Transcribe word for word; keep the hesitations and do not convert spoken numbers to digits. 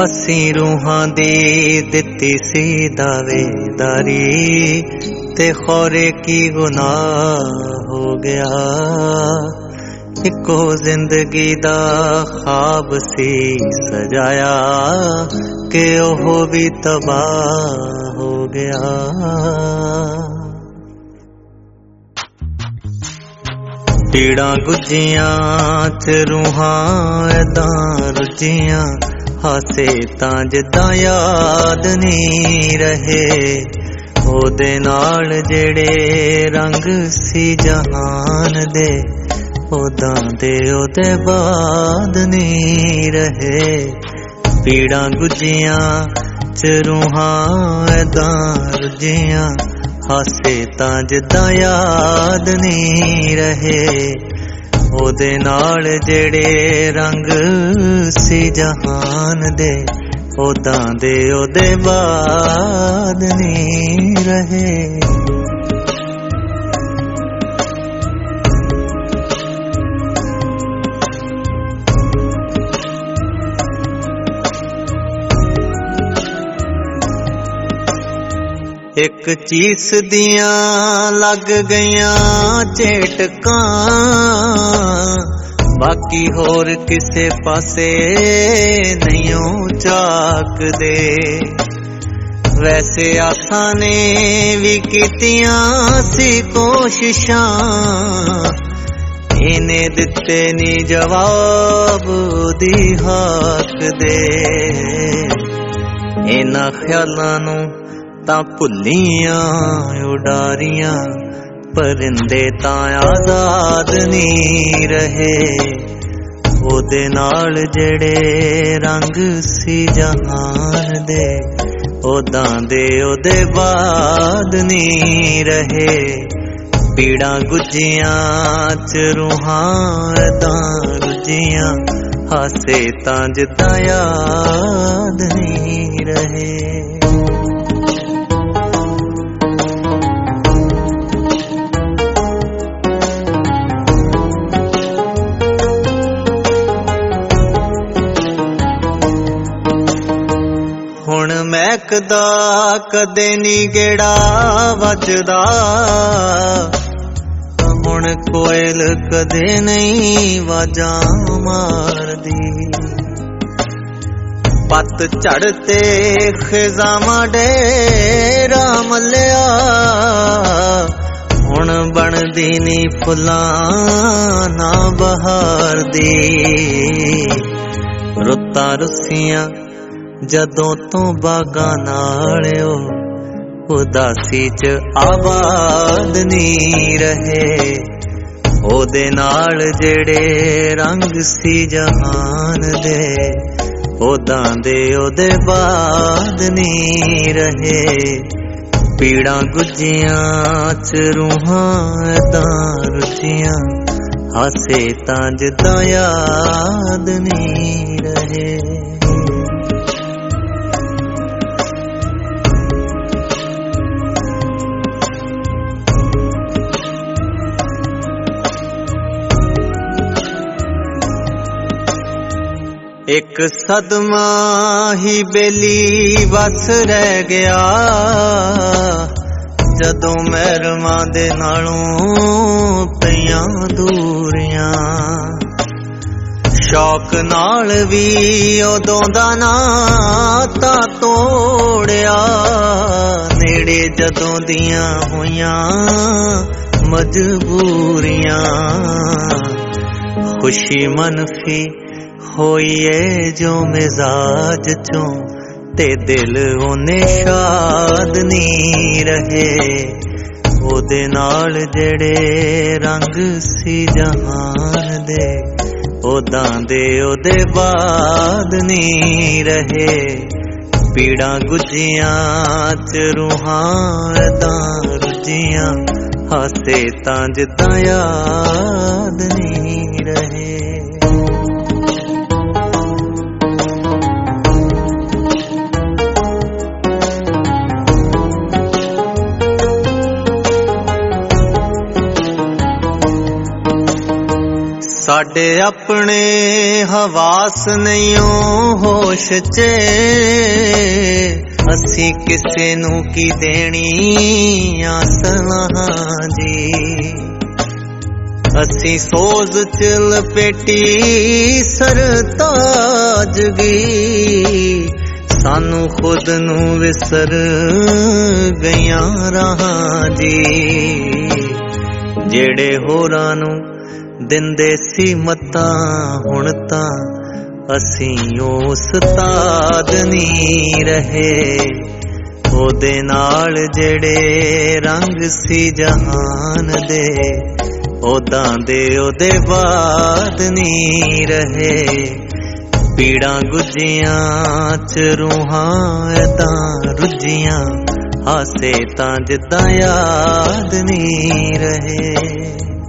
अस्सी रूहां दी दित्ती सी दावेदारी ते खौरे की गुनाह हो गया। इको जिंदगी दा ख्वाब सी सजाया कि ओह भी तबाह हो गया। पीड़ा गुजियां च रूहां एदां रुजियां हासे तां जिद्दां याद नहीं रहे। ओदे नाल जेड़े रंग सी जहान दे ओदां दे ओदे बाद नहीं रहे। पीड़ा गुजियां च रूहां एदां रुजियां हासे तां जिद्दां याद नहीं रहे। ओदे नाल जेड़े रंग सी जहान दे ओदां दे ओदे बाद नहीं रहे। एक चीस दियां लग गईयां झेटकां बाकी होर किसे पासे नहीं झाकदे। वैसे आसां ने भी कीतियां सी कोशिशां इन्हें दिते नी जवाब दी हक दे। इन्हां ख्यालां नूं तां भुल्लियां उडारियां परिंदे तां आजाद नहीं रहे। ओदे नाल जेड़े रंग सी जहान दे ओदां दे ओदे बाद नहीं रहे। पीड़ा गुजियां च रूहां एदां रुजियां हासे तां जिद्दां याद नहीं रहे। हुण महकदा कदे नी गेड़ा वजदा। हुण कोयल कदे नहीं वाजां मारदी। पत झड़ते खिजावां डेरा मल्लिया हुण बनदी नी फुल्लां ना बहार दी। रुत्तां रुस्सियां जदों तो बागां नाल उदासी च आबाद नहीं रहे। ओदे नाल जेड़े रंग सी जहान दे ओदां दे ओदे बाद नहीं रहे। पीड़ा गुजियां च रूहां एदां रुजियां हासे तां जिद्दां याद नहीं रहे। एक सदमा ही बेली बस रह गया जदों महरमां दे नालों पईयां दूरियां। शौक नाल भी उदों दा नाता तोड़िया नेड़े जदों दियां होइयां मजबूरियां। खुशी मनफी होइए जो मिजाज चों ते दिल ओने शाद नहीं रहे। ओदे नाल जेड़े रंग सी जहान दे ओदां दे ओदे बाद नहीं रहे। पीड़ा गुजियां च रूहां एदां रुजियां हासे तां जिद्दां याद नहीं रहे। साडे अपने ਹਵਾਸ ਨਹੀਂਓ ਹੋਸ਼ ਚ ਅਸੀਂ ਕਿਸੇ ਨੂੰ ਕੀ ਦੇਣੀ ਆਸਲਾਂ ਜੀ। ਅਸੀਂ ਸੋਜ਼ ਚ ਲਪੇਟੀ ਸਰਤਾਜਗੀ ਸਾਨੂੰ ਖੁਦ ਨੂੰ ਵਿਸਰ ਗਈਆਂ ਰਾਹਾਂ ਜੀ। ਜਿਹੜੇ ਹੋਰਾਂ ਨੂੰ ਦਿੰਦੇ ਸੀ ਮੱਤਾਂ ਹੁਣ ਤਾਂ ਅਸੀਂ ਉਸ ਉਸਤਾਦ ਨਹੀਂ ਰਹੇ। ਉਹਦੇ ਨਾਲ ਜਿਹੜੇ ਰੰਗ ਸੀ ਜਹਾਨ ਦੇ ਉਦਾਂ ਦੇ ਉਹਦੇ ਬਾਅਦ ਨਹੀਂ ਰਹੇ। ਪੀੜਾਂ ਗੁੱਜੀਆਂ ਚ ਰੂਹਾਂ ਏਦਾਂ ਰੁੱਝੀਆਂ ਹਾਸੇ ਤਾਂ ਜਿੱਦਾਂ ਯਾਦ ਨਹੀਂ ਰਹੇ।